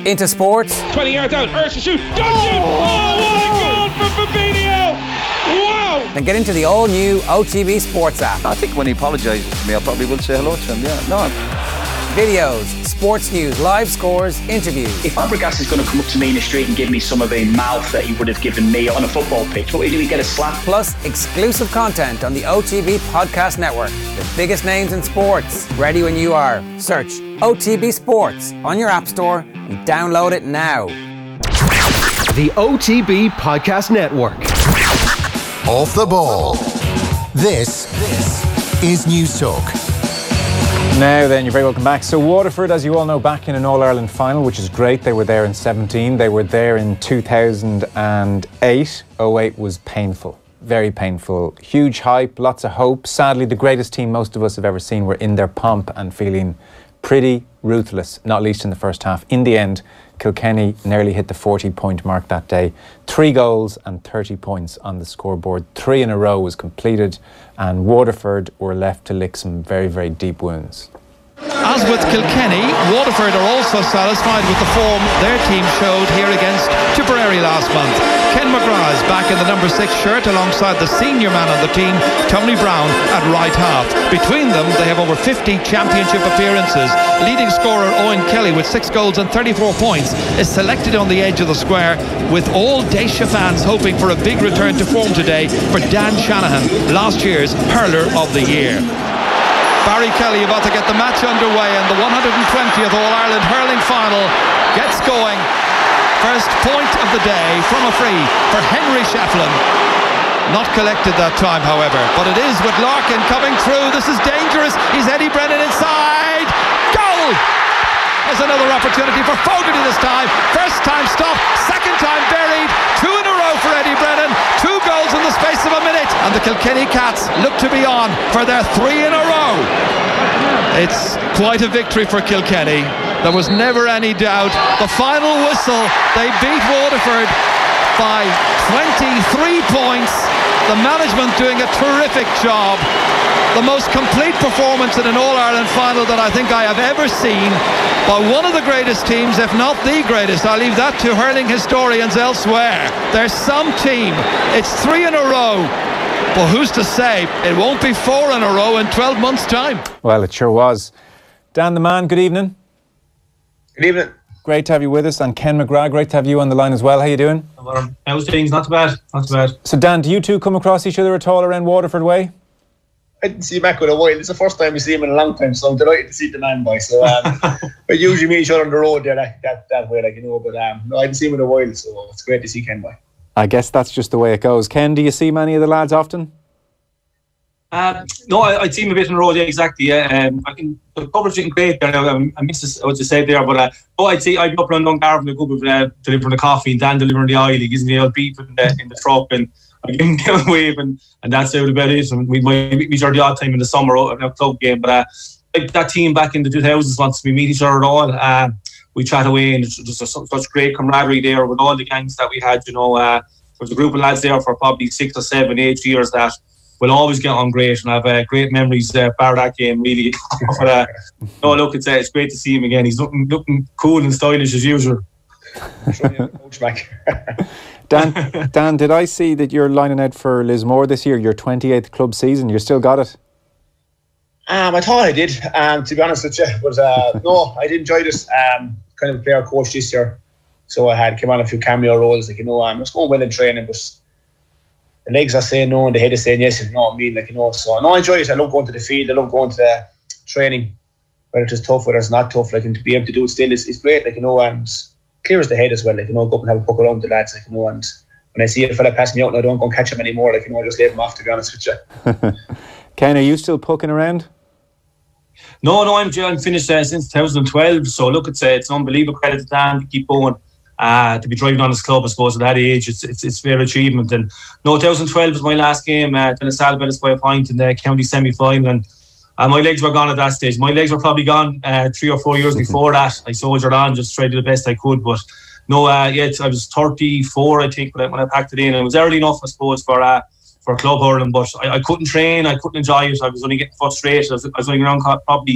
into sports. 20 yards out, Ursha shoot, don't shoot! Oh, what a goal for Fabinho! Wow! Then get into the all-new OTB Sports app. I think when he apologises to me, I probably will say hello to him, yeah. No. Videos, sports news, live scores, interviews. If Fabregas is going to come up to me in the street and give me some of the mouth that he would have given me on a football pitch, what do we get a slap? Plus exclusive content on the OTB Podcast Network. The biggest names in sports. Ready when you are. Search OTB Sports on your app store and download it now. The OTB Podcast Network. Off the ball. This is News Talk. Now then, you're very welcome back. So Waterford, as you all know, back in an All-Ireland final, which is great. They were there in 17. They were there in 2008. 08 was painful, very painful. Huge hype, lots of hope. Sadly, the greatest team most of us have ever seen were in their pomp and feeling pretty ruthless, not least in the first half. In the end, Kilkenny nearly hit the 40-point mark that day. 3 goals and 30 points on the scoreboard. 3 in a row was completed, and Waterford were left to lick some very, very deep wounds. As with Kilkenny, Waterford are also satisfied with the form their team showed here against Tipperary last month. Ken McGrath is back in the number 6 shirt alongside the senior man on the team, Tony Brown, at right half. Between them, they have over 50 championship appearances. Leading scorer Owen Kelly with 6 goals and 34 points is selected on the edge of the square, with all Daisha fans hoping for a big return to form today for Dan Shanahan, last year's hurler of the year. Barry Kelly about to get the match underway, and the 120th All-Ireland hurling final gets going. First point of the day from a free for Henry Shefflin. Not collected that time, however, but it is with Larkin coming through. This is dangerous. He's Eddie Brennan inside. Goal! There's another opportunity for Fogarty this time. First time stop, second time buried. 2 in a row for Eddie Brennan. 2 goals in the space of a minute. And the Kilkenny Cats look to be on for their 3 in a row. It's quite a victory for Kilkenny. There was never any doubt. The final whistle, they beat Waterford by 23 points. The management doing a terrific job. The most complete performance in an All-Ireland final that I think I have ever seen by one of the greatest teams, if not the greatest. I'll leave that to hurling historians elsewhere. There's some team. It's 3 in a row. But who's to say it won't be 4 in a row in 12 months' time? Well, it sure was. Dan the Man, good evening. Good evening. Great to have you with us. And Ken McGrath, great to have you on the line as well. How you doing? How's things? Not too bad. Not too bad. So Dan, do you two come across each other at all around Waterford way? I didn't see Mac in a while. It's the first time we see him in a long time, so I'm delighted to see the man boy. So we usually meet each other on the road there that way, like, you know. But no, I didn't see him in a while, so it's great to see Ken boy. I guess that's just the way it goes. Ken, do you see many of the lads often? No, I'd see him a bit on the road, yeah, exactly. Yeah. I can the coverage isn't great there. I missed what you said there, but I'd say I'd be up around Dungarvan a good bit, delivering the coffee, and Dan delivering the oil. He gives me a beep in the truck, and I give him a wave, and that's about it. And we might meet each other the odd time in the summer at a club game, but that team back in the 2000s, once we meet each other at all, we chat away, and there's such great camaraderie there with all the gangs that we had. You know, there was a group of lads there for probably 6 or 7, 8 years that we'll always get on great, and have great memories bar that game, really. But no, look, it's great to see him again. He's looking cool and stylish as usual. Dan, did I see that you're lining out for Lismore this year, your 28th club season? You still got it? I thought I did, to be honest with you. But no, I did enjoy this kind of player coach this year. So I came on a few cameo roles, like, you know, I was going well in training, but the legs are saying no and the head is saying yes, you know what I mean, like, you know. So no, I enjoy it. I love going to the field, I love going to the training, whether it's tough, whether it's not tough, like, and to be able to do it still is great, like, you know, and clear as the head as well, like, you know, go up and have a poke around with the lads, like, you know. And when I see a fella pass me out and I don't go and catch him anymore, like, you know, I just leave him off, to be honest with you. Ken, are you still poking around? No, I'm finished since 2012, so look, it's an unbelievable credit to Dan to keep going. To be driving on his club, I suppose, at that age, it's fair achievement. And no, 2012 was my last game. Donegal beat us by a point in the county semi-final, and my legs were gone at that stage. My legs were probably gone 3 or 4 years before that. I soldiered on, just tried to do the best I could. But no, I was 34, I think, when I packed it in. And it was early enough, I suppose, for club hurling, but I couldn't train, I couldn't enjoy it. I was only getting frustrated. I was only around probably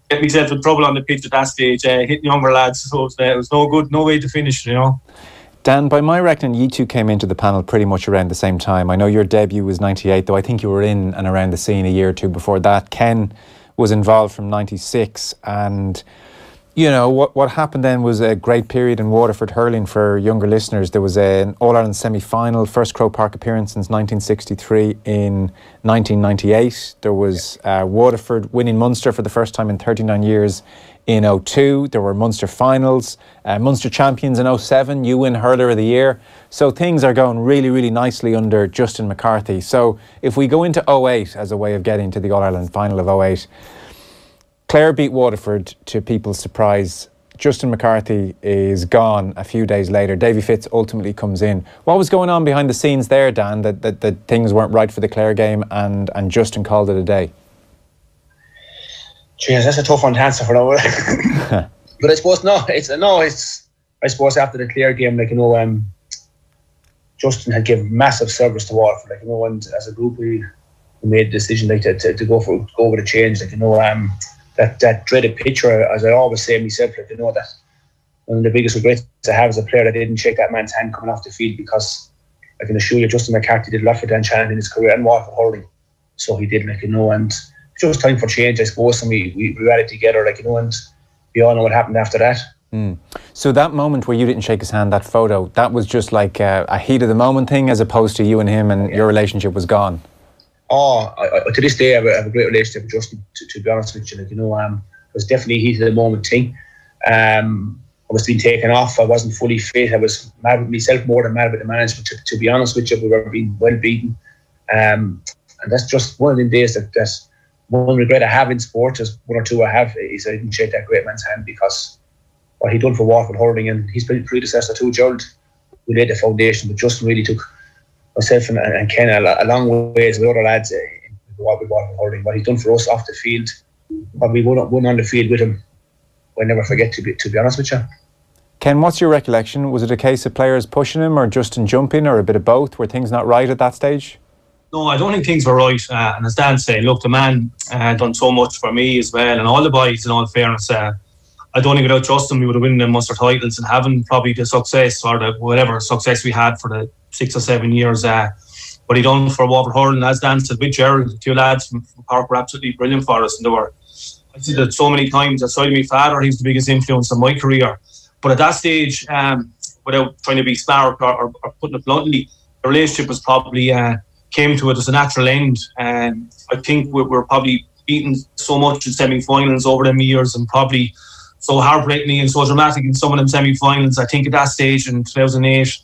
get myself in trouble on the pitch at that stage, hitting younger lads. So it was no good, no way to finish, you know. Dan, by my reckoning, you two came into the panel pretty much around the same time. I know your debut was 98, though I think you were in and around the scene a year or two before that. Ken was involved from 96, and you know what happened then was a great period in Waterford hurling for younger listeners. There was an All-Ireland semi-final, first Croke Park appearance since 1963 in 1998. There was Waterford winning Munster for the first time in 39 years in 02. There were Munster finals, Munster champions in 07. You win Hurler of the Year. So things are going really, really nicely under Justin McCarthy. So if we go into 08 as a way of getting to the All-Ireland final of 08, Clare beat Waterford to people's surprise. Justin McCarthy is gone a few days later. Davy Fitz ultimately comes in. What was going on behind the scenes there, Dan, that things weren't right for the Clare game and Justin called it a day? Jeez, that's a tough one to answer for now. But I suppose I suppose after the Clare game, like, you know, Justin had given massive service to Waterford, like, you know, and as a group we made the decision like to go with a change, like, you know, that dreaded picture, as I always say myself, like, you know, that one of the biggest regrets I have as a player that I didn't shake that man's hand coming off the field, because I can assure you Justin McCarthy did a lot for Dan Shannon in his career and Waterford hurling. So he did, like, you know, and it's just time for change, I suppose, and we rallied together, like, you know, and we all know what happened after that. So that moment where you didn't shake his hand, that photo, that was just like a heat of the moment thing, as opposed to you and him and your relationship was gone? Oh, to this day I have a great relationship with Justin, to be honest with you. Like, you know, it was definitely a heat of the moment thing. I was being taken off, I wasn't fully fit, I was mad with myself more than mad with the management, to be honest with you. We were being well beaten, and that's just one of the days that's one regret I have in sport, is one or two I have, is I didn't shake that great man's hand, because what he done for Waterford hurling and his predecessor too, Gerald, we laid the foundation, but Justin really took myself and Ken a long ways with other lads in Waterford hurling. What he's done for us off the field, what we won on the field with him, I'll never forget, to be honest with you. Ken, what's your recollection? Was it a case of players pushing him or Justin jumping, or a bit of both? Were things not right at that stage? No, I don't think things were right. And as Dan said, look, the man done so much for me as well, and all the boys, in all fairness. I don't think without Justin we would have won the Munster titles and having probably the success, or the whatever success we had for the 6 or 7 years. What he done for Waterford hurling, as Dan said, with Gerald, the two lads from Park were absolutely brilliant for us. And I said that so many times, aside of my father, he was the biggest influence on my career. But at that stage, without trying to be smart or putting it bluntly, the relationship was probably came to it as a natural end. And I think we're probably beaten so much in semi-finals over them years, and probably so heartbreaking and so dramatic in some of them semi-finals. I think at that stage in 2008,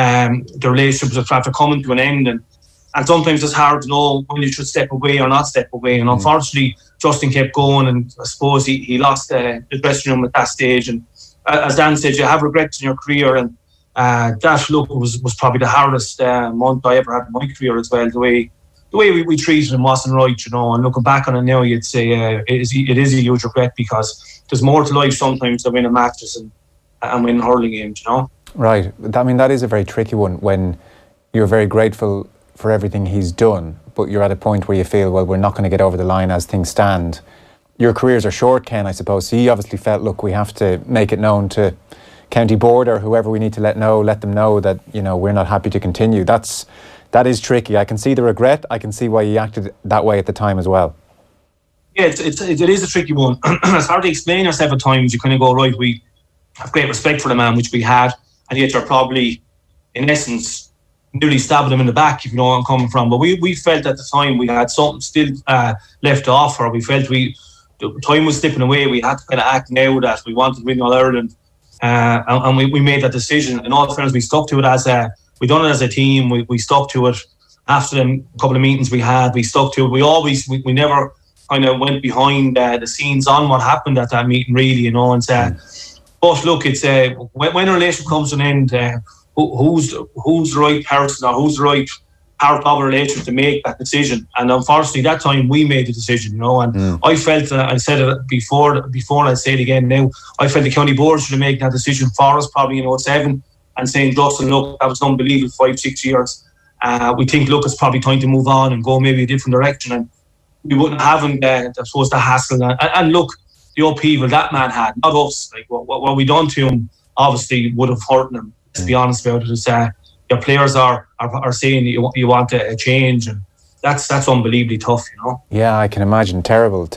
the relationship was after coming to an end, and sometimes it's hard to know when you should step away or not step away. And unfortunately, Justin kept going, and I suppose he lost the dressing room at that stage. And as Dan said, you have regrets in your career, and that look was probably the hardest month I ever had in my career as well. The way we treated him wasn't right, you know. And looking back on it now, you'd say it is a huge regret, because there's more to life sometimes than winning matches and winning hurling games, you know. Right. I mean, that is a very tricky one, when you're very grateful for everything he's done, but you're at a point where you feel, well, we're not going to get over the line as things stand. Your careers are short, Ken, I suppose. So he obviously felt, look, we have to make it known to County Board or whoever we need to let them know that, you know, we're not happy to continue. That is tricky. I can see the regret. I can see why he acted that way at the time as well. Yeah, it is a tricky one. It's hard to explain yourself at times. You kind of go, right, we have great respect for the man, which we had, and yet you're probably, in essence, nearly stabbing him in the back, if you know where I'm coming from. But we felt at the time we had something still left to offer. We felt the time was slipping away. We had to kind of act now that we wanted to win All Ireland, and we made that decision. In all fairness, we stuck to it we done it as a team. We stuck to it. After a couple of meetings we had, we stuck to it. We never kind of went behind the scenes on what happened at that meeting, really, you know. And but look, it's when a relationship comes to an end, who's the right person or who's the right part of a relationship to make that decision? And unfortunately, that time we made the decision, you know. And I felt, I said it before, and I say it again now, I felt the County Board should have made that decision for us, probably in 07, and saying, Justin, look, that was unbelievable, 5-6 years. We think, look, it's probably time to move on and go maybe a different direction. And we wouldn't have, I suppose, the hassle. And look, the upheaval that man had, not us. Like what we done to him, obviously would have hurt him. To be honest about it, is your players are saying you want a change, and that's unbelievably tough, you know. Yeah, I can imagine. Terrible.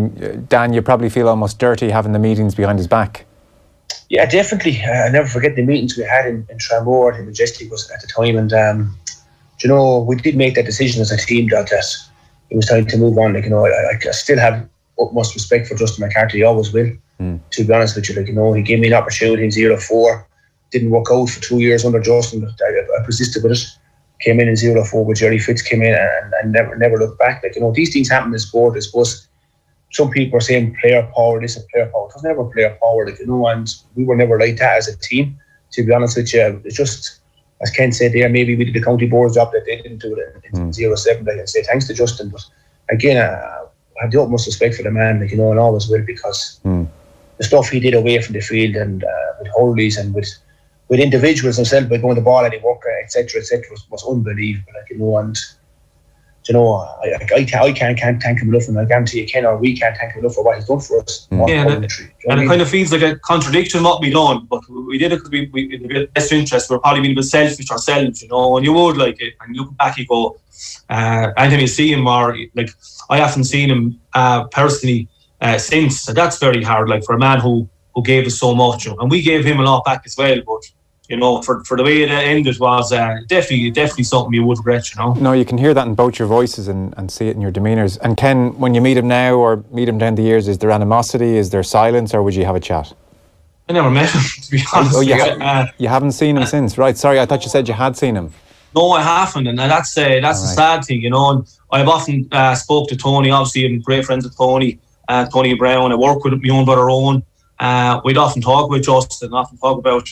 Dan, you probably feel almost dirty having the meetings behind his back. Yeah, definitely. I never forget the meetings we had in Tramore. I think Majestic was at the time, and you know, we did make that decision as a team that it was time to move on. Like, you know, I still have utmost respect for Justin McCarthy. He always will. To be honest with you, like, you know, he gave me an opportunity in 04. Didn't work out for 2 years under Justin, but I persisted with it. Came in 04 with Jerry Fitz, came in and never looked back. Like, you know, these things happen in sport. I suppose some people are saying player power, this and player power. It was never player power, like, you know, and we were never like that as a team. To be honest with you, it's just, as Ken said there, maybe we did the county board's job that they didn't do it in 07. Like I say, thanks to Justin. But again, I have the utmost respect for the man, like, you know, and always will, because the stuff he did away from the field and with hurleys and with individuals themselves, by going the ball at the work, etc., was unbelievable. Like, you know, and you know, I can't thank him enough, and I guarantee you Ken or we can't thank him enough for what he's done for us. And it kind of feels like a contradiction what we done, but we did it because we in the best interest. We're probably being a bit selfish ourselves, you know. And you would, like, it, and you look back, you go, Anthony, see him, or like I haven't seen him personally since. So that's very hard, like, for a man who gave us so much, you know? And we gave him a lot back as well, but. You know, for the way it ended was definitely something you would regret, you know. No, you can hear that in both your voices and see it in your demeanours. And Ken, when you meet him now or meet him down the years, is there animosity, is there silence, or would you have a chat? I never met him, to be honest. Oh, you haven't seen him since, right? Sorry, I thought you said you had seen him. No, I haven't, and that's the sad thing, you know. And I've often spoke to Tony. Obviously, I'm great friends with Tony Brown. I work with my own brother Owen. We'd often talk with Justin, often talk about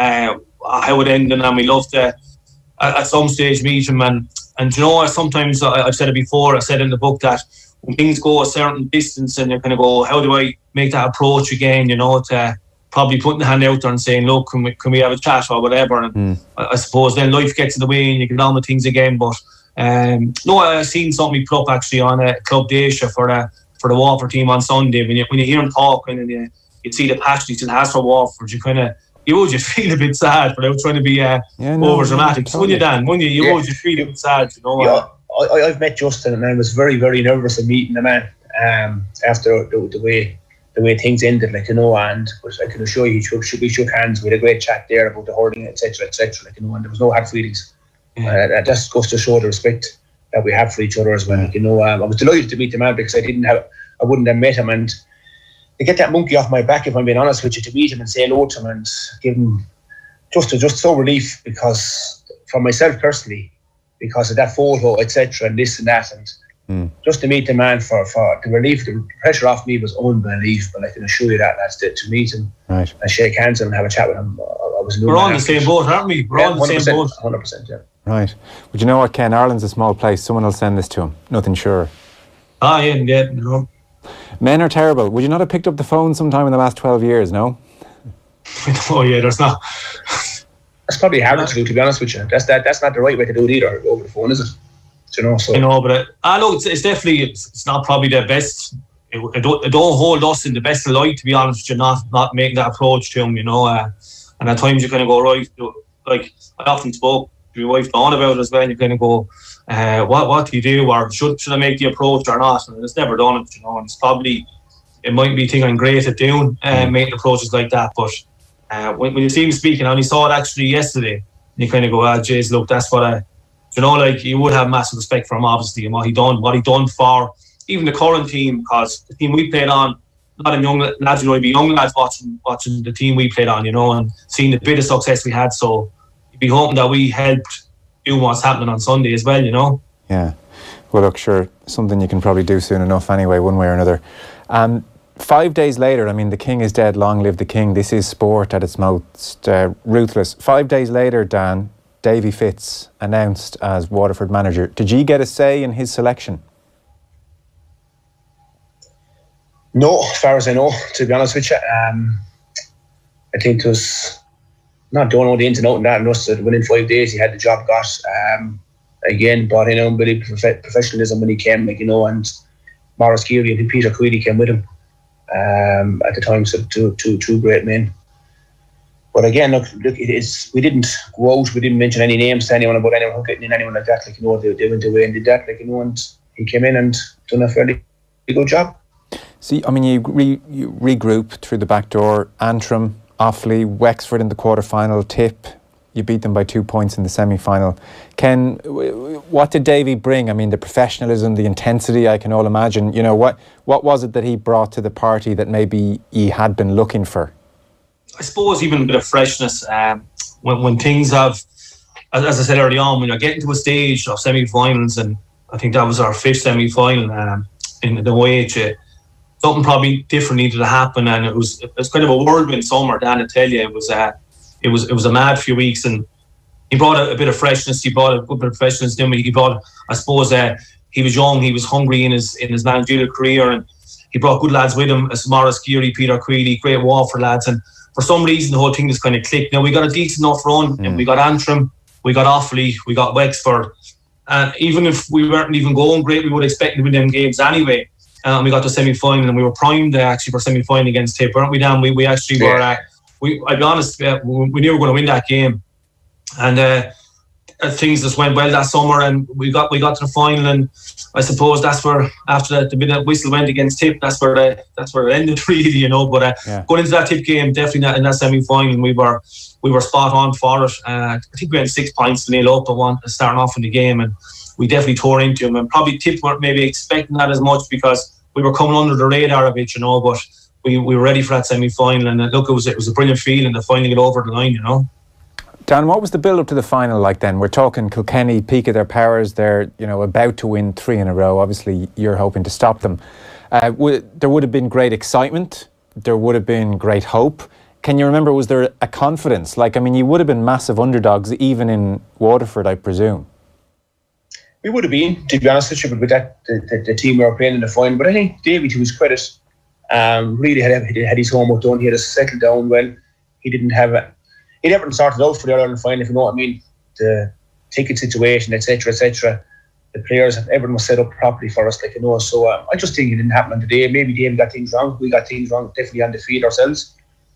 how it ended, and we love to at some stage meet him, and you know, sometimes I've said it before, I said in the book that when things go a certain distance and you're kind of go, how do I make that approach again, you know, to probably putting the hand out there and saying, look, can we have a chat or whatever, and I suppose then life gets in the way and you get on with things again. But no, I've seen something put up actually on a Club Dacia for the Waterford team on Sunday. When you hear him talking and you see the passion he still has for Waterford, you would just feel a bit sad without trying to be over dramatic. Totally. Wouldn't you, Dan? Wouldn't you? You would just feel a bit sad, you know. Yeah, I've met Justin and I was very, very nervous of meeting the man after the way things ended, like, you know. And but I can assure you, we shook hands. We had a great chat there about the hurling, etc., like, you know. And there was no hard feelings. That just goes to show the respect that we have for each other as well. Like, you know, I was delighted to meet the man because I wouldn't have met him, and to get that monkey off my back, if I'm being honest with you, to meet him and say hello to him and give him just so relief, because for myself personally, because of that photo, etc., and this and that, and just to meet the man for the relief, the pressure off me was unbelievable. I can assure you that. That's to meet him, right, and shake hands and have a chat with him. We're on the same boat, aren't we? We're on the same boat. 100%, yeah. Right. But you know what, Ken? Ireland's a small place. Someone will send this to him. Nothing sure. Yeah, no. Men are terrible. Would you not have picked up the phone sometime in the last 12 years, no? Oh, yeah, there's not. That's probably harder to do, to be honest with you. That's not the right way to do it either, over the phone, is it? Do you know, so. I know, but it's definitely, it's not probably the best. It don't hold us in the best of light, to be honest with you, not making that approach to him, you know. And at times you kind of go, right, like, I often spoke to my wife Dawn about it as well, and you kind of go, what do you do, or should I make the approach or not? And it's never done it, you know. And it's probably, it might be a thing I'm great at doing, making approaches like that. But when you see him speaking, I only saw it actually yesterday, and you kind of go, jeez, look, that's what you know, like, you would have massive respect for him, obviously, and what he done for even the current team, because the team we played on, not in young lads, you know, it'd be young lads watching the team we played on, you know, and seeing the bit of success we had. So you'd be hoping that we helped do what's happening on Sunday as well, you know. Yeah. Well, look, sure, something you can probably do soon enough anyway, one way or another. 5 days later, I mean, the king is dead, long live the king. This is sport at its most ruthless. 5 days later, Dan, Davy Fitz announced as Waterford manager. Did you get a say in his selection? No, as far as I know, to be honest with you. I think it was, don't know the ins and outs and that, and us that within 5 days he had the job got. Again, brought in unbelievable professionalism when he came, like, you know, and Maurice Geary and Peter Queally came with him. at the time. So two great men. But again, look, it is. We didn't go out. We didn't mention any names to anyone about anyone getting in, anyone like that. Like, you know, they went away and did that. Like, you know, and he came in and done a fairly good job. See, I mean, you regroup through the back door. Antrim, Offaly, Wexford in the quarter-final. Tip, you beat them by 2 points in the semi-final. Ken, what did Davy bring? I mean, the professionalism, the intensity, I can all imagine. You know, what was it that he brought to the party that maybe he had been looking for? I suppose even a bit of freshness. When things have, as I said early on, when you're getting to a stage of semi-finals, and I think that was our 5th semi-final in the OH, something probably different needed to happen, and it was kind of a whirlwind summer. Dan, I tell you, it was a mad few weeks, and he brought a bit of freshness. He brought a good bit of freshness to him. He brought, I suppose, he was young, he was hungry in his managerial career, and he brought good lads with him, as Morris Geary, Peter Creedy, great Waterford lads, and for some reason the whole thing just kind of clicked. Now we got a decent enough run, and we got Antrim, we got Offaly, we got Wexford, and even if we weren't even going great, we would expect to win them games anyway. We got to semi-final, and we were primed actually for semi-final against Tip, weren't we, Dan? We actually were. I'll be honest, we knew we were going to win that game, and things just went well that summer, and we got to the final, and I suppose that's where, after the minute whistle went against Tip, that's where it ended, really, you know. But going into that Tip game, definitely not in that semi-final, we were spot on for it. I think we had 6 points to nail up at one starting off in the game, and we definitely tore into them. And probably Tip weren't maybe expecting that as much because we were coming under the radar of it, you know. But we were ready for that semi-final, and look, it was a brilliant feeling to finally get over the line, you know. Dan, what was the build-up to the final like then? We're talking Kilkenny, peak of their powers. They're, you know, about to win 3 in a row. Obviously, you're hoping to stop them. There would have been great excitement. There would have been great hope. Can you remember, was there a confidence? Like, I mean, you would have been massive underdogs, even in Waterford, I presume. We would have been, to be honest with you, with that the team we were playing in the final. But I think Davy, to his credit, really had his homework done. He had us settled down well. He didn't have He'd everything sorted out for the Ireland final, if you know what I mean. The ticket situation, etc., etc. The players, everything was set up properly for us, like, you know. So I just think it didn't happen on the day. Maybe Dave got things wrong. We got things wrong, definitely on the field ourselves.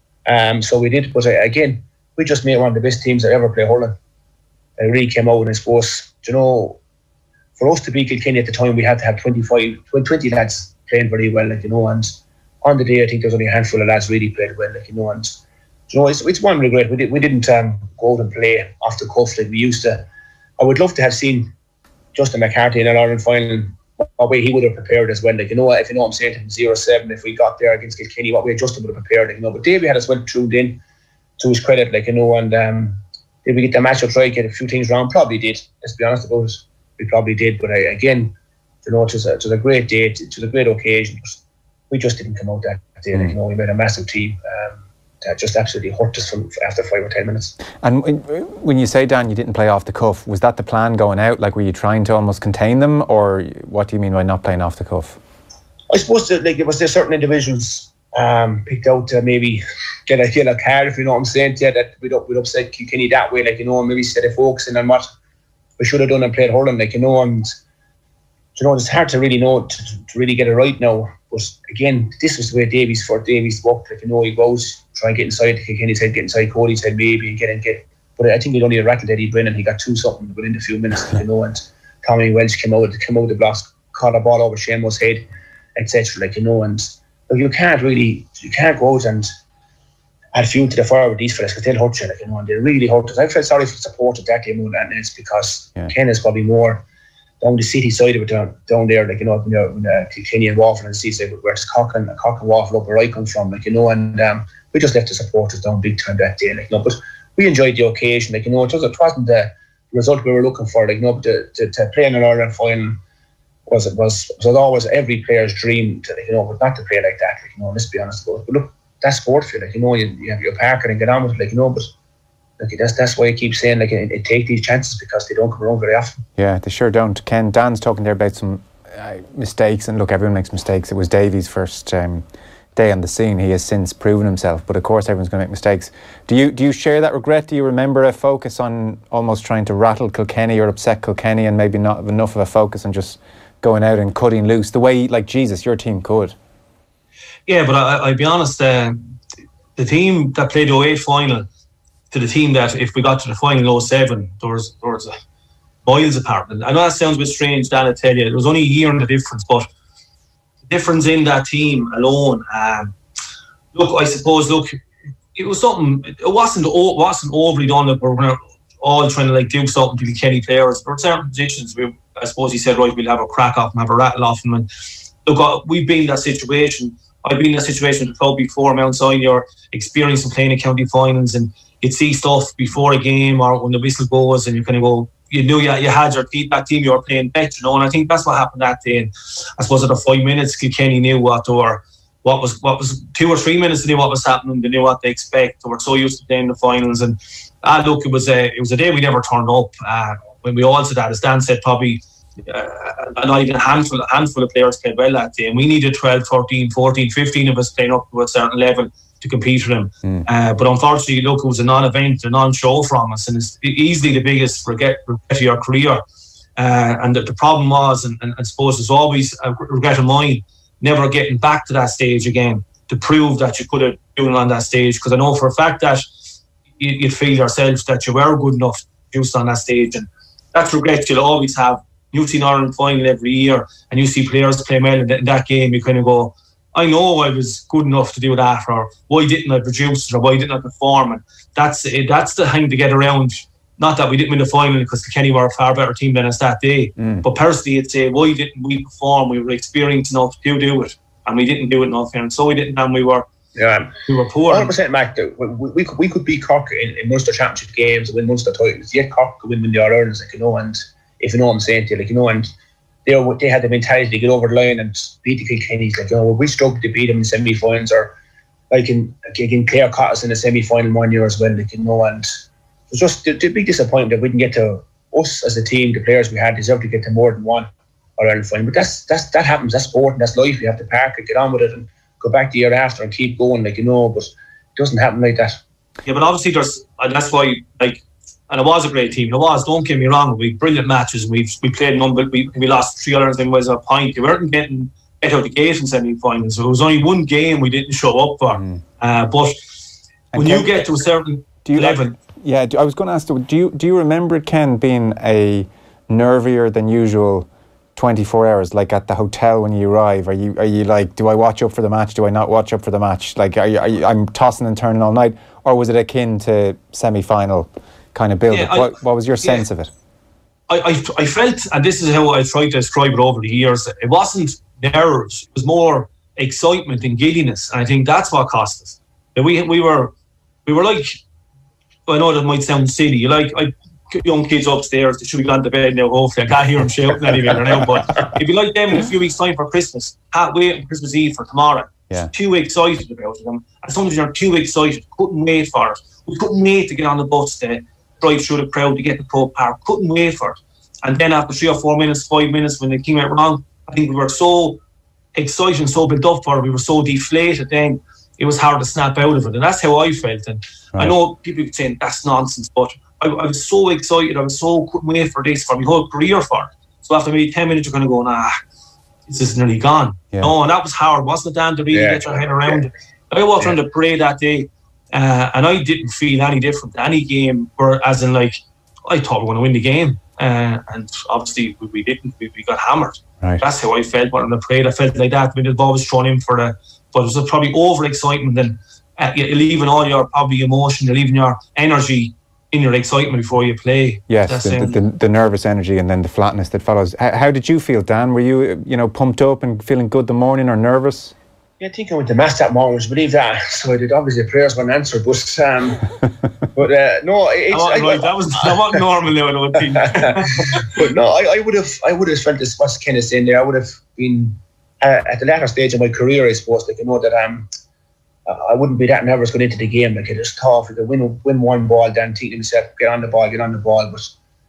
So we did. But again, we just made one of the best teams that ever played hurling. It really came out, and I suppose, you know, for us to beat Kilkenny at the time, we had to have 20 lads playing very well, like, you know. And on the day, I think there was only a handful of lads really played well, like, you know. And you know, it's one regret. We didn't go out and play off the cuff like we used to. I would love to have seen Justin McCarthy in an Ireland final. What way he would have prepared as well. Like, you know, if you know what I'm saying, 0-7, if we got there against Kilkenny, what way Justin would have prepared, like, you know. But Davey had us well tuned in, to his credit, like, you know. And did we get the match or try to get a few things wrong? Probably did. Let's be honest about it. We probably did. But again, you know, it was a great day. It was a great occasion. But we just didn't come out that day. Like, you know, we made a massive team. That just absolutely hurt us from after 5 or 10 minutes. And when you say, Dan, you didn't play off the cuff, was that the plan going out? Like, were you trying to almost contain them, or what do you mean by not playing off the cuff? I suppose that, like, it was there certain individuals picked out to maybe get a yellow card, if you know what I'm saying, yeah, that we'd upset Kilkenny that way, like, you know, and maybe instead of focusing on what we should have done and played hurling, like, you know. And you know, it's hard to really know to really get it right now. But again, this was the way Davies worked. Like, you know, he goes try and get inside Kilkenny's head, get inside Cody's head, maybe, and get. But I think he'd only rattled Eddie Brennan. He got 2-something within a few minutes, you know. And Tommy Welch came out of the blocks, caught a ball over Seamus' head, etc. Like, you know. And look, you can't go out and add fuel to the fire with these fellas, because they'll hurt you, like, you know. And they really hurt us. I felt sorry for the support of that game, and it's because Ken is probably more down the city side of it, down there, like, you know, when Kilkenny and Waterford and the seaside, where it's Cock and Waterford up where I come from, like, you know. And we just left the supporters down big time that day, like, you know. But we enjoyed the occasion, like, you know. It wasn't the result we were looking for, like, you know. But to play in an Ireland final was always every player's dream, to, like, you know. But not to play like that, like, you know. Let's be honest about it. But look, that's sport for you, like, you know. You have your parker and get on with it, like, you know. But look, that's why I keep saying, like, it take these chances, because they don't come around very often. Yeah, they sure don't. Ken, Dan's talking there about some mistakes, and look, everyone makes mistakes. It was Davies' first day on the scene. He has since proven himself, but of course everyone's going to make mistakes. Do you share that regret? Do you remember a focus on almost trying to rattle Kilkenny or upset Kilkenny, and maybe not enough of a focus on just going out and cutting loose the way, like, Jesus, your team could? Yeah, but I'll be honest, the team that played the 08 final to the team that, if we got to the final in 07, there was miles apart. And I know that sounds a bit strange, Dan, I tell you. There was only a year in the difference, but the difference in that team alone, I suppose, it was something, it wasn't overly done that we're all trying to do something to be Kenny players. There were certain positions where, I suppose he said, right, we'll have a crack off and have a rattle off them. And look, we've been in that situation. I've been in that situation with the club before, Mount Sinai, or experiencing playing in county finals, and you'd see stuff before a game or when the whistle goes, and you kind of go, you knew you had your that team you were playing better, and I think that's what happened that day. And I suppose at the 5 minutes, Kilkenny knew what was 2 or 3 minutes, they knew what was happening, they knew what they expect. They were so used to playing the finals, and look, it was a day we never turned up. When we all said that, as Dan said, probably not even a handful of players played well that day, and we needed 12, 13, 14, 15 of us playing up to a certain level to compete with them. But unfortunately, look, it was a non-event, a non-show from us, and it's easily the biggest regret of your career. And the problem was, and I suppose there's always a regret of mine, never getting back to that stage again to prove that you could have done it on that stage. Because I know for a fact that you feel yourself that you were good enough to do on that stage, and that's regret you'll always have. You see an Ireland final every year, and you see players play well in that game. You kind of go, I know I was good enough to do that, or why didn't I produce it, or why didn't I perform? And that's the thing to get around. Not that we didn't win the final because Kilkenny were a far better team than us that day, but personally, it's why didn't we perform? We were experienced enough to do it, and we didn't do it enough, and so we didn't, and we were poor. 100%, Mac. We could beat Cork in Munster Championship games and win Munster titles. Yet Cork could win the All-Irelands, and if you know what I'm saying to you, and they had the mentality to get over the line and beat the Kilkennys. We struggled to beat them in semi-finals, or in Clare Cottas in the semi-final 1 year as well, and it was just a big disappointment that we didn't get to, us as a team, the players we had deserved to get to more than one All-Ireland final. But that happens, that's sport and that's life. You have to park it, get on with it, and go back the year after and keep going, but it doesn't happen like that. Yeah, but obviously that's why, and it was a great team. It was, don't get me wrong, we brilliant matches. We played we lost 3 Irelands and was a point. We weren't getting out of the gate in semi-finals. So it was only one game we didn't show up for. But when you get to a certain level... I was going to ask, do you remember it, Ken, being a nervier than usual 24 hours, like at the hotel when you arrive? Are you like, do I watch up for the match? Do I not watch up for the match? Like, I'm tossing and turning all night? Or was it akin to semi-final kind of build-up? What was your sense of it? I felt, and this is how I tried to describe it over the years, it wasn't nerves, it was more excitement and giddiness, and I think that's what cost us. We were like, I know that might sound silly, young kids upstairs, they should be gone to bed now, hopefully. I can't hear them shouting anywhere now, but if you like them in a few weeks' time for Christmas, can't wait on Christmas Eve for tomorrow. Too excited about it. And sometimes you're too excited, couldn't wait for it. We couldn't wait to get on the bus to drive through the crowd to get to Croke Park, couldn't wait for it. And then after 3 or 4 minutes, 5 minutes, when it came out wrong, I think we were so excited and so built up for it, we were so deflated then, it was hard to snap out of it. And that's how I felt. And I know people keep saying that's nonsense, but I was so excited, couldn't wait for this, for my whole career for it. So after maybe 10 minutes, you're going to go, this is nearly gone. No, and that was hard, wasn't it, Dan, to really get your head around it. I walked around the parade that day, and I didn't feel any different to any game, as in, I thought we were going to win the game. And obviously, we didn't. We got hammered. Right. That's how I felt on the parade. I felt like that. The ball was thrown in but it was probably over-excitement, and you're leaving all your probably emotion, you're leaving your energy in your excitement before you play. Yes, the nervous energy and then the flatness that follows. How did you feel, Dan? Were you pumped up and feeling good the morning, or nervous? Yeah, I think I went to mass that morning, I believe that. So I did. Obviously, the prayers weren't answered, but no, that was normal now, I don't think. But no, I would have felt this. What's Ken is saying there? I would have been at the latter stage of my career, I suppose. That I wouldn't be that nervous going into the game. I just thought if I could win one ball, then think to myself, get on the ball. But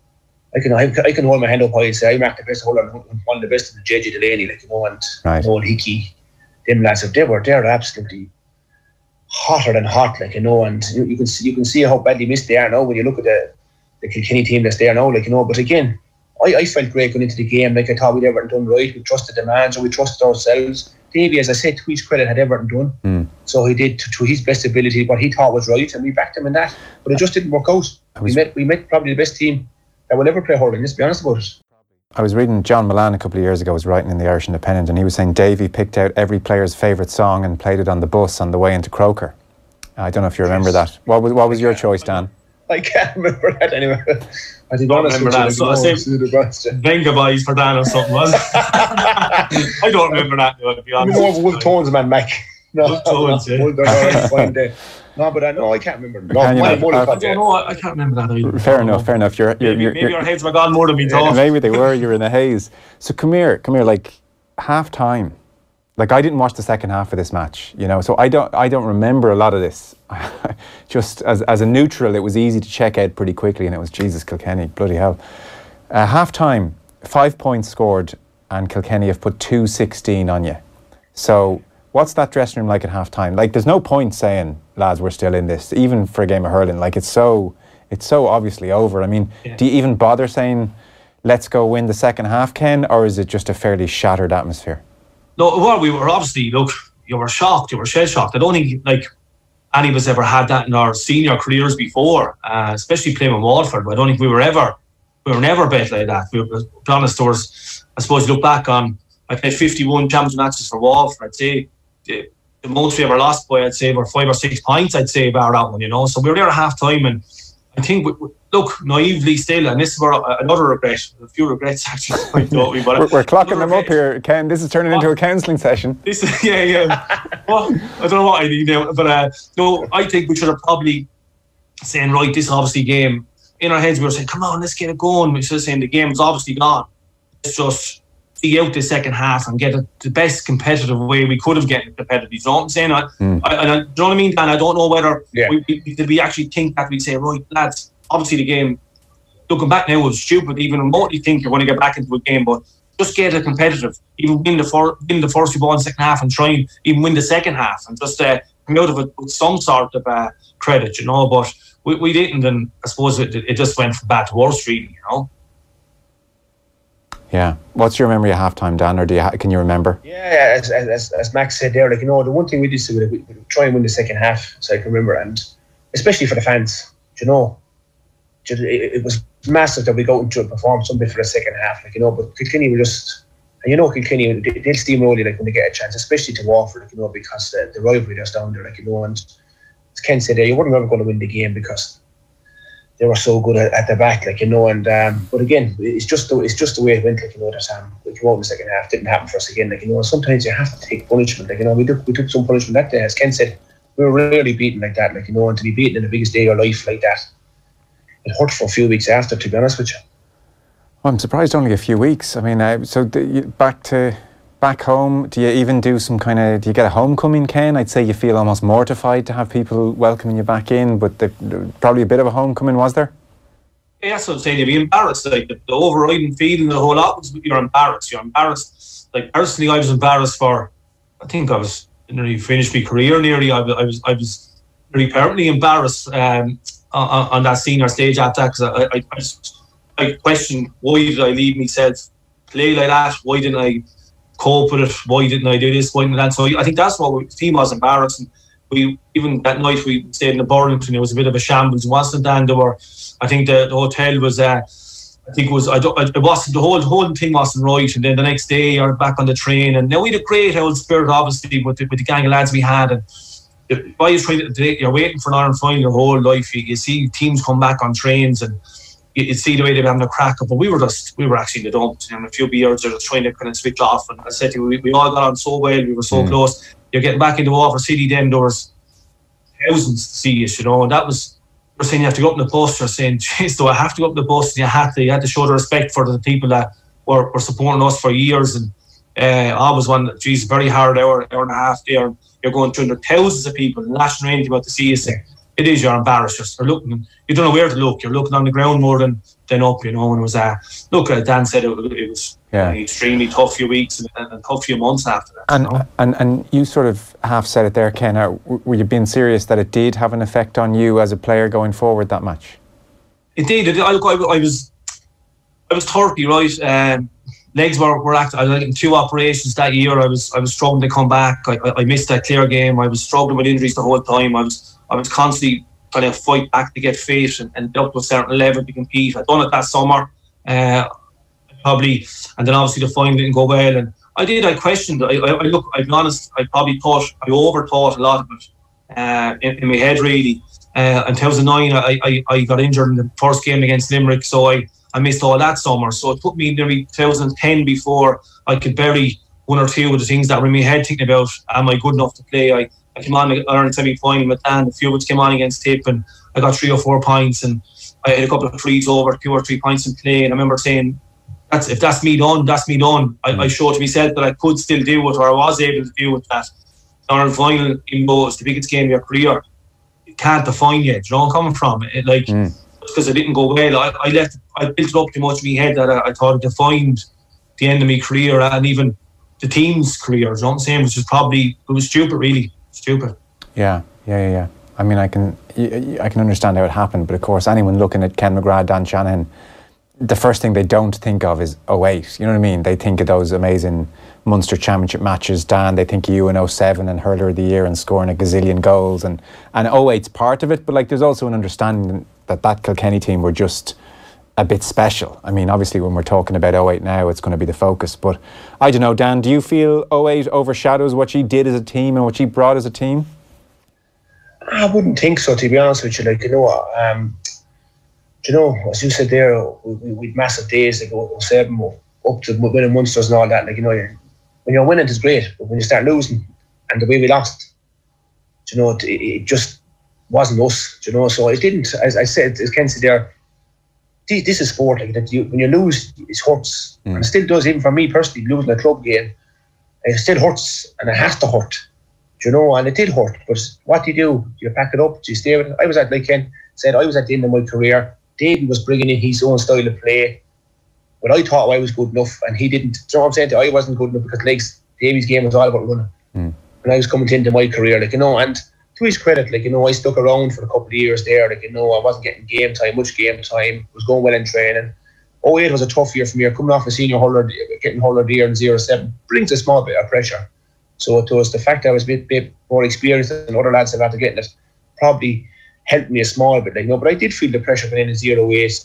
I can hold my hand up high and say I'm the best, one of the best in the JJ Delaney, and Noel Hickey. Them lads, they're absolutely hotter than hot, and you can see how badly missed they are now when you look at the Kilkenny team that's there now, But again, I felt great going into the game. Like, I thought we'd Everton done right. We trusted the manager, we trusted ourselves. Davey, as I said, to his credit, had Everton done. So he did to his best ability what he thought was right, and we backed him in that. But it just didn't work out. We met probably the best team that will ever play hurling. Let's be honest about it. I was reading John Milan a couple of years ago, was writing in the Irish Independent, and he was saying Davey picked out every player's favourite song and played it on the bus on the way into Croker. I don't know if you remember that. What was your choice, Dan? I can't remember that anyway. I think don't remember that. So I said Venga Boys for Dan or something, was it? I don't remember that, to be honest. More of Wolf Tones, man, Mac. No, Wolf Tones, yeah. No, but I know I can't remember. I don't know. I can't remember that either. Fair enough. Maybe our heads were gone more than we thought. Maybe they were. You're in a haze. So come here. Like half time. Like, I didn't watch the second half of this match, you know, so I don't remember a lot of this. Just as a neutral, it was easy to check out pretty quickly, and it was Jesus, Kilkenny, bloody hell. Half time, 5 points scored, and Kilkenny have put 2-16 on you. So what's that dressing room like at half time? Like, there's no point saying, lads, we're still in this, even for a game of hurling. Like, it's so obviously over. I mean, do you even bother saying, let's go win the second half, Ken, or is it just a fairly shattered atmosphere? No, well, we were obviously, look, you were shocked, you were shell-shocked. I don't think, like, any of us ever had that in our senior careers before, especially playing with Waterford. I don't think we were never bet like that. To be honest, there was, I suppose, you look back on, I played 51 championship matches for Waterford. I'd say the most we ever lost by, I'd say, were 5 or 6 points, I'd say, about that one, you know. So we were there at half-time, and I think, look, naively still, and this is where another regret, a few regrets actually. We're clocking them up here, Ken. This is turning into a counselling session. This is, yeah. Well, I don't know what I need now, but no, I think we should have probably saying, right, this obviously game, in our heads we were saying, come on, let's get it going. We should have saying the game was obviously gone. Let's just see out the second half and get it the best competitive way we could have gotten competitive. You know what I'm saying? Do you know what I mean, Dan? I don't know whether did we actually think that we'd say, right, lads, obviously the game, looking back now, was stupid. Even remotely think you're going to get back into a game, but just get it competitive. Even win the first few balls in the second half and try and even win the second half and just come out of it with some sort of credit, you know. But we didn't, and I suppose it just went from bad to worse, really, you know. Yeah. What's your memory of halftime, Dan, or can you remember? Yeah, as Max said there, like, you know, the one thing we did is we try and win the second half, so I can remember, and especially for the fans, you know, it was massive that we go out and perform something for the second half, like, you know. But Kilkenny were just, and you know, Kilkenny, they'll steamroll you, like, when they get a chance, especially to Waterford, like, you know, because the rivalry that's down there, like, you know. And as Ken said there, you weren't ever going to win the game because they were so good at the back, like, you know. And but again, it's just the way it went, like, you know. That we came out in the second half, didn't happen for us again, like, you know. Sometimes you have to take punishment, like, you know. We took some punishment that day, as Ken said. We were rarely beaten like that, like, you know. And to be beaten in the biggest day of your life like that, it hurt for a few weeks after, to be honest with you. Well, I'm surprised only a few weeks. I mean, so back home, do you even do some kind of, do you get a homecoming, Ken? I'd say you feel almost mortified to have people welcoming you back in, but probably a bit of a homecoming, was there? Yeah, that's what I'm saying. You'd be embarrassed. Like, the overriding feeling of the whole lot was you're embarrassed. You're embarrassed. Like, personally, I was embarrassed for, I think I was nearly finished my career nearly. I was nearly permanently embarrassed on that senior stage after that, because I questioned, why did I leave myself play like that? Why didn't I cope with it? Why didn't I do this? Why didn't that? So I think that's what the team was embarrassed. And we, even that night we stayed in the Burlington, it was a bit of a shambles, wasn't it? And there were, I think the hotel was, I think it was, it wasn't, the whole thing wasn't right. And then the next day you're back on the train, and now we had a great old spirit, obviously, with the gang of lads we had. And while you're waiting for an Ireland final your whole life, you see teams come back on trains, and you see the way they're having a crack up. But we were actually in the dumps, and a few beers, they're trying to kind of switch off. And I said to you, we all got on so well, we were so close. You're getting back into Waterford City, then there was thousands to see us, you know. And that was, we're saying you have to go up on the bus. You're saying, jeez, do I have to go up on the bus? And you had to show the respect for the people that were supporting us for years. And I was one, geez, very hard hour and a half there. You're going through thousands of people, lashing anything about to see us. It is, you're embarrassed. You're looking, you don't know where to look. You're looking on the ground more than up, you know. And it was, look, Dan said it was an extremely tough few weeks and a tough few months after that. And you sort of half said it there, Ken. Were you being serious that it did have an effect on you as a player going forward, that match? It did. I was 30, right? Legs were active. I was in 2 operations that year. I was struggling to come back. I missed that Clare game. I was struggling with injuries the whole time. I was constantly trying to fight back to get fit and get up to a certain level to compete. I'd done it that summer, probably, and then obviously the final didn't go well. And I questioned. I'll be honest. I overthought a lot of it in my head really. In 2009, I got injured in the first game against Limerick, so I missed all that summer. So it took me nearly 2010 before I could bury one or two of the things that were in my head, thinking about, am I good enough to play? I came on, I earned semi-final with Dan. A few of us came on against Tip, and I got 3 or 4 points, and I had a couple of frees over 2 or 3 points in play. And I remember saying, if that's me done, that's me done. I showed to myself that I could still do it, or I was able to do it. That Ireland final, even though it's the biggest game of your career, you can't define yet. Do you know where I'm coming from? Because it didn't go well. I built it up too much in my head that I thought it defined the end of my career and even the team's career. You know what I'm saying? Which is probably, it was stupid, really. Stupid. Yeah. I mean, I can understand how it happened, but of course, anyone looking at Ken McGrath, Dan Shanahan, the first thing they don't think of is 08. You know what I mean? They think of those amazing Munster Championship matches. Dan, they think of you in 07 and Hurler of the Year and scoring a gazillion goals. And 08's part of it, but like there's also an understanding that Kilkenny team were just a bit special. I mean, obviously when we're talking about 08 now, it's going to be the focus. But I don't know, Dan, do you feel 08 overshadows what you did as a team and what you brought as a team? I wouldn't think so, to be honest with you. Like, as you said there, we'd massive days, like 07 up to winning Munsters and all that. Like, when you're winning, it's great, but when you start losing, and the way we lost, it just wasn't us. So it didn't. As I said, as Ken said there, this is sport. Like that, when you lose, it hurts, and it still does. Even for me personally, losing a club game, it still hurts, and it has to hurt. And it did hurt. But what do? You pack it up. Do you stay with it? I was like Ken said, I was at the end of my career. Davey was bringing in his own style of play, but I thought I was good enough, and he didn't. You know what I'm saying? I wasn't good enough because Davey's game was all about running, and I was coming into my career, and to his credit, I stuck around for a couple of years there. I wasn't getting much game time. Was going well in training. 08 was a tough year for me. Coming off a senior hurler, getting hurler year in 07 brings a small bit of pressure. So it was the fact that I was a bit more experienced than other lads have had to get it probably helped me a small bit. But I did feel the pressure going in 08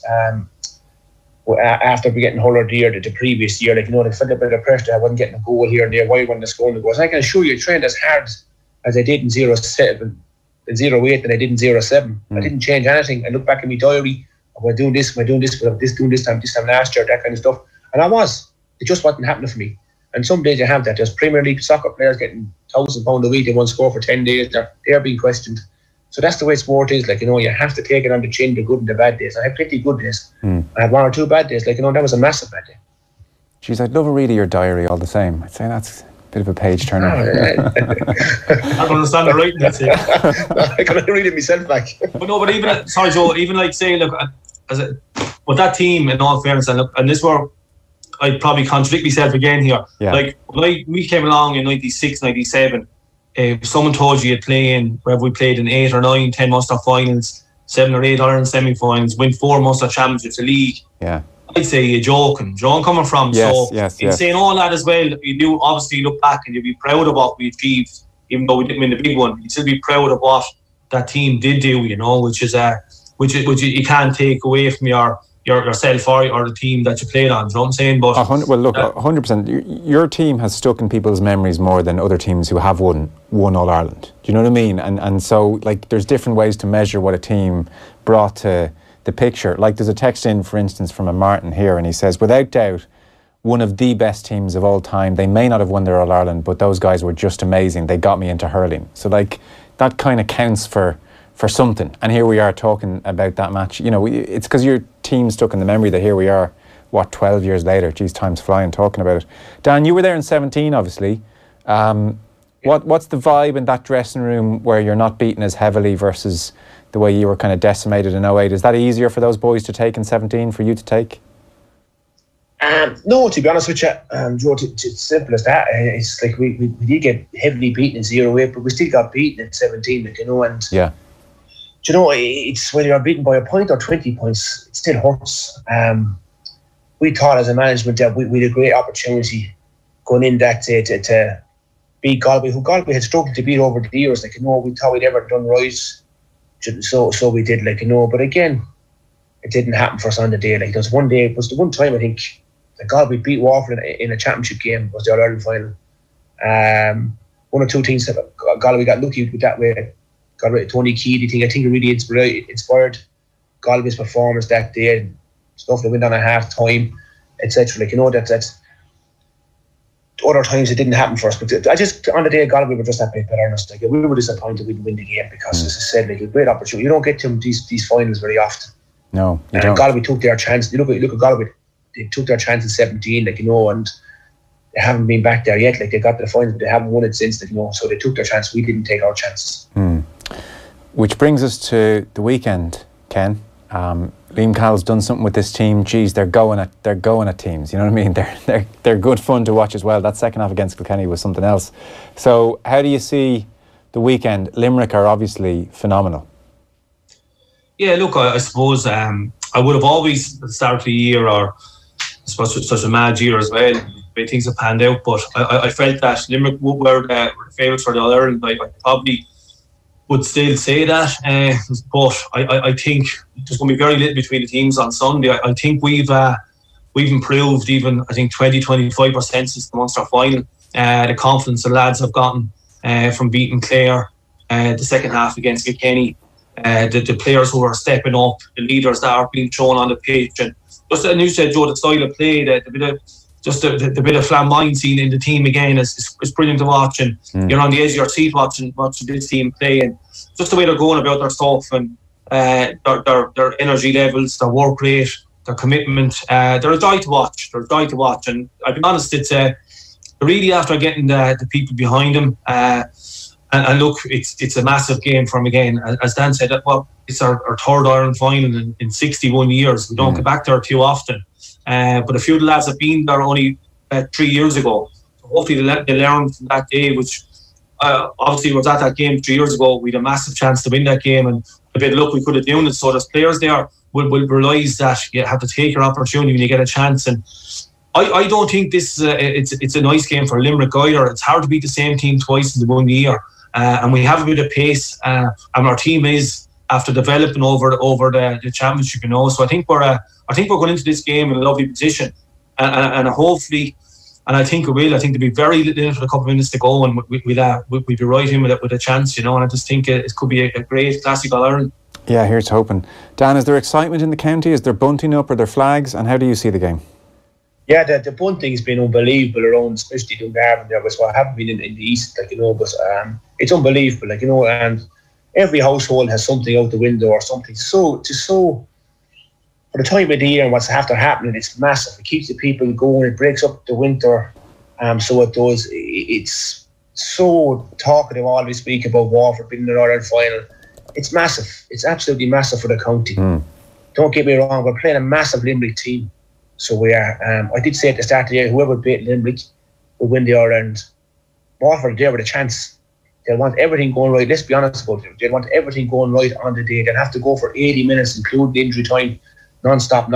after getting hurler the year, the previous year. I felt a bit of pressure. I wasn't getting a goal here and there. Why wasn't I scoring the goals? And I can assure you, I trained as hard as I did in 07, in 08 than I did in 07. I didn't change anything. I look back at my diary. Am I doing this? Am I doing this? Was I doing this time last year? That kind of stuff. And I was. It just wasn't happening for me. And some days you have that. There's Premier League soccer players getting £1,000 a week. They won't score for 10 days. They're being questioned. So that's the way sport is. You have to take it on the chin, the good and the bad days. I had plenty of good days. I had 1 or 2 bad days. That was a massive bad day. Jeez, I'd love a read of your diary all the same. I'd say that's a bit of a page turner. I don't understand the writing. That's it. I can only read it myself back. But even, sorry Joe, even like say, look, with that team, in all fairness, and this where I'd probably contradict myself again here. Yeah. Like when we came along in 96, 97, if someone told you you'd play in wherever we played in 8 or 9, 10 Munster finals, 7 or 8 Ireland semi-finals, win 4 Munster championships, a league. Yeah. I'd say you're joking. Do you know where I'm coming from? Yes, in saying all that as well, you do obviously look back and you'd be proud of what we achieved, even though we didn't win the big one. You'd still be proud of what that team did do, which is you can't take away from yourself or the team that you played on. Do you know what I'm saying? But 100%. Your team has stuck in people's memories more than other teams who have won All Ireland. Do you know what I mean? And so there's different ways to measure what a team brought to the picture. There's a text in, for instance, from a Martin here, and he says, without doubt, one of the best teams of all time. They may not have won their All Ireland, but those guys were just amazing. They got me into hurling. So that kind of counts for something. And here we are talking about that match. It's because your team stuck in the memory that here we are, 12 years later. Geez, time's flying talking about it. Dan, you were there in 17, obviously. What's the vibe in that dressing room where you're not beaten as heavily versus the way you were kind of decimated in 08? Is that easier for those boys to take in 17, for you to take? No, to be honest with you, Joe, it's simple as that. It's like we did get heavily beaten in 08, but we still got beaten in 17, and yeah. It's when you're beaten by a point or 20 points, it still hurts. we thought as a management that we had a great opportunity going in that day to beat Galway, who Galway had struggled to beat over the years. Like, you know, we thought we'd ever done right, so we did. Like, you know, but again, it didn't happen for us on the day. Like, there was one day, it was the one time I think that Galway beat Waterford in a championship game, was the All-Ireland final. One or two things that Galway got lucky with that way. Tony Keady, I think it really inspired Galway's performance that day, and stuff that went on at half time, etc. Like, you know, that's other times it didn't happen for us. But I just, on the day of Galway, we were just that bit better. Like, we were disappointed we didn't win the game because, as I said, like, a great opportunity. You don't get to these finals very often. No, you don't. Galway took their chance. You look at Galway, they took their chance in 17, like, you know, and they haven't been back there yet. Like, they got to the finals, but they haven't won it since, like, you know. So they took their chance. We didn't take our chances. Which brings us to the weekend, Ken. Liam Call's done something with this team. Geez, they're going at teams. You know what I mean? They're good fun to watch as well. That second half against Kilkenny was something else. So how do you see the weekend? Limerick are obviously phenomenal. Yeah, look, I suppose I would have always at the start of the year, or I suppose such a mad year as well, the way things have panned out, but I felt that Limerick were the favourites for the All-Ireland. I probably would still say that, but I think there's going to be very little between the teams on Sunday. I think we've improved even, I think, 20-25% since the Munster final. The confidence the lads have gotten from beating Clare, the second half against Kilkenny, the players who are stepping up, the leaders that are being shown on the pitch, and just, and you said, Joe, the style of play, the bit of flamboyant scene in the team again is brilliant to watch, and you're on the edge of your seat watching this team play, and just the way they're going about their stuff, and their energy levels, their work rate, their commitment. They're a joy to watch. And I'll be honest, it's really after getting the people behind them. And look, it's a massive game for them again. As Dan said, well, it's our third Ireland final in 61 years. We don't get back there too often. But a few of the lads have been there only 3 years ago. So hopefully they learned from that day, which obviously was at that game 3 years ago. We had a massive chance to win that game, and a bit of luck we could have done it. So there's players there will realise that you have to take your opportunity when you get a chance. And I don't think this it's a nice game for Limerick either. It's hard to beat the same team twice in the 1 year. And we have a bit of pace, and our team is after developing over the championship, you know. So I think we're going into this game in a lovely position, and hopefully, and I think we will. I think there'll be very little for a couple of minutes to go, and we'll be right in with a chance, you know. And I just think it could be a great classic All-Ireland. Yeah, here's hoping. Dan, is there excitement in the county? Is there bunting up? Are there flags? And how do you see the game? Yeah, the bunting's been unbelievable around, especially Dungarvan there, but I haven't been in the east, like, you know, but it's unbelievable, like, you know, and every household has something out the window or something. So for the time of the year and what's after happening, it's massive. It keeps the people going, it breaks up the winter, so it does. It's so talkative, all we speak about Waterford being in the All-Ireland final. It's massive. It's absolutely massive for the county. Don't get me wrong, we're playing a massive Limerick team. So we are. I did say at the start of the year, whoever beat Limerick will win the All-Ireland. Waterford there with a chance. They'll want everything going right. Let's be honest about it. They'll want everything going right on the day. They'll have to go for 80 minutes, including injury time, non-stop.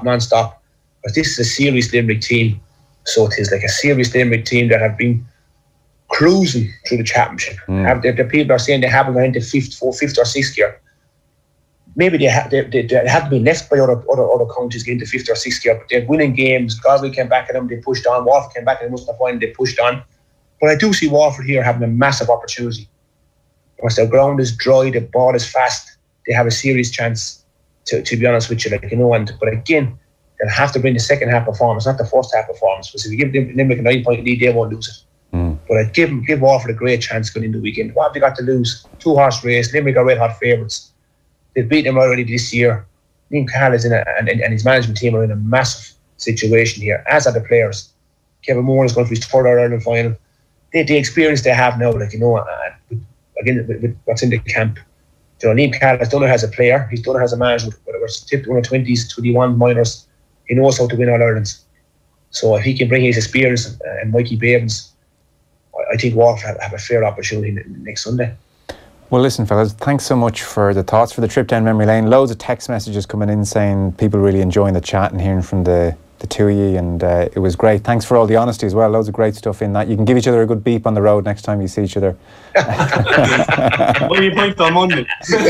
But this is a serious Limerick team. So it is like a serious Limerick team that have been cruising through the championship. The people are saying they haven't gone into fifth or sixth year. Maybe they haven't been left by other counties getting to fifth or sixth year, but they're winning games. Galway came back at them, they pushed on. Waterford came back at them, Munster final, they pushed on. But I do see Waterford here having a massive opportunity. Once their ground is dry, the ball is fast, they have a serious chance, to be honest with you. Like, you know, but again, they'll have to bring the second half performance, not the first half performance. Because if you give Limerick a 9-point lead, they won't lose it. But I'd give Waterford a great chance going into the weekend. What have they got to lose? 2-horse race, Limerick are red hot favourites. They've beaten them already this year. Liam Cahill is and his management team are in a massive situation here, as are the players. Kevin Moore is going for his third Ireland final. The experience they have now, like, you know, again, with what's in the camp. You know, Liam Cahill has done it as a player. He's done it as a manager. Whatever, tipped 120s, 21 minors. He knows how to win All-Irelands. So if he can bring his experience and Mikey Bavens, I think Waterford have a fair opportunity next Sunday. Well, listen, fellas, thanks so much for the thoughts, for the trip down memory lane. Loads of text messages coming in saying people really enjoying the chat and hearing from the the two of you, and it was great. Thanks for all the honesty as well. Loads of great stuff in that. You can give each other a good beep on the road next time you see each other. What do you point on Monday?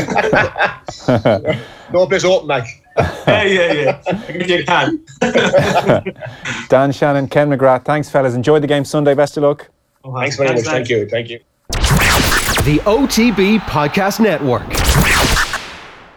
No place open, Mike. Yeah. I give you a can. Dan Shannon, Ken McGrath, thanks fellas. Enjoy the game Sunday. Best of luck. Thanks very much. Thank you. The OTB Podcast Network.